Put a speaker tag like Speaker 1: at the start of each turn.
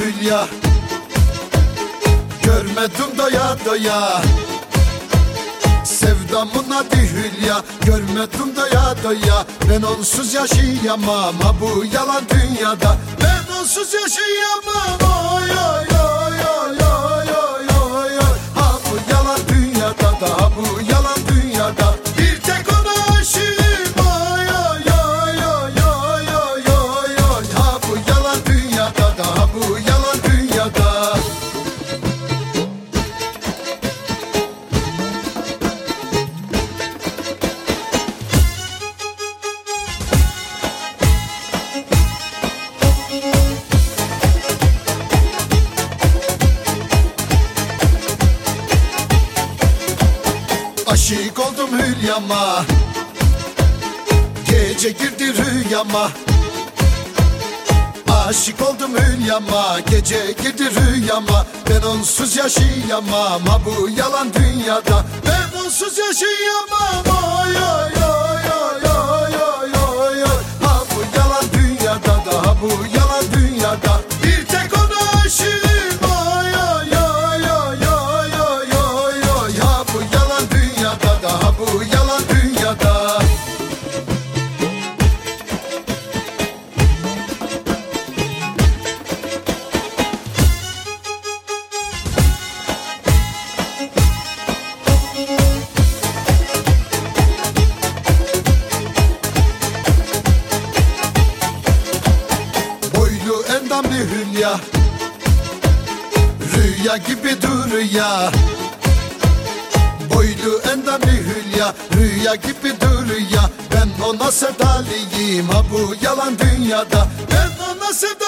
Speaker 1: hülya, görmedim doya doya. Sevdamın adı hülya, görmedim doya doya. Ben onsuz yaşayamam ha bu yalan dünyada. Ben onsuz yaşayamam oy oy oy oy oy oy oy oy. Ha bu yalan dünyada da, ha bu yalan dünyada. Bir tek ona aşığım oy oy oy oy oy oy oy oy. Ha bu yalan dünyada da, ha bu yalan dünyada. Aşık oldum hülyama, gece girdi rüyama. Aşık oldum hülyama, gece girdi rüyama. Ben onsuz yaşayamam ha bu yalan dünyada. Ben onsuz yaşayamam oy oy oy oy oy oy oy oy. Ha bu yalan dünyada da, ha bu yalan dünyada. Bir tek ona aşığım oy oy oy oy oy oy oy oy. Ha bu yalan dünyada da, ha bu yalan dünyada. Boylu endam bir hülya, rüya gibi duruyor. Boylu endam bir hülya, rüya gibi duruyor. Ben ona sevdalıyım ha bu yalan dünyada. Ben ona sevdalıyım.